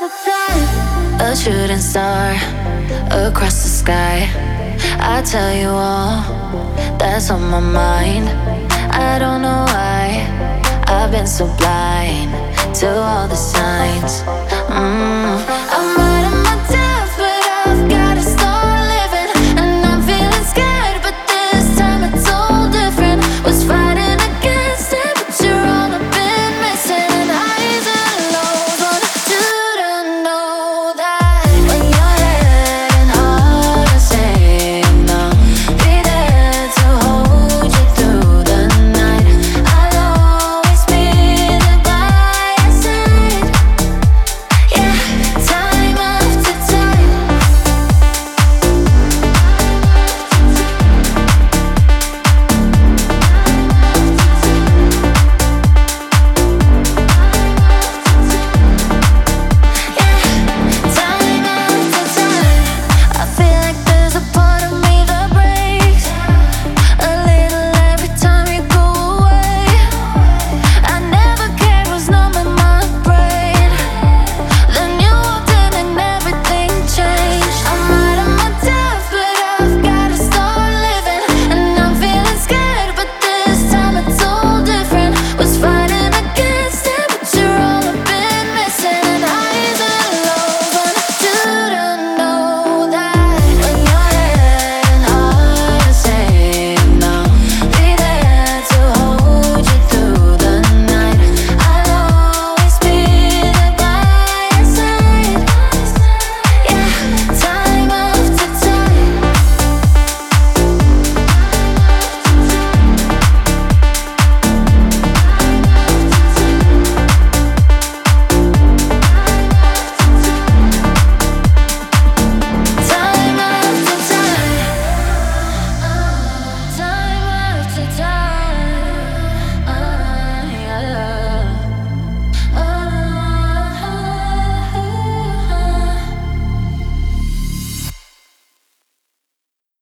A shooting star across the sky. I tell you all that's on my mind. I don't know why I've been so blind to all the signs.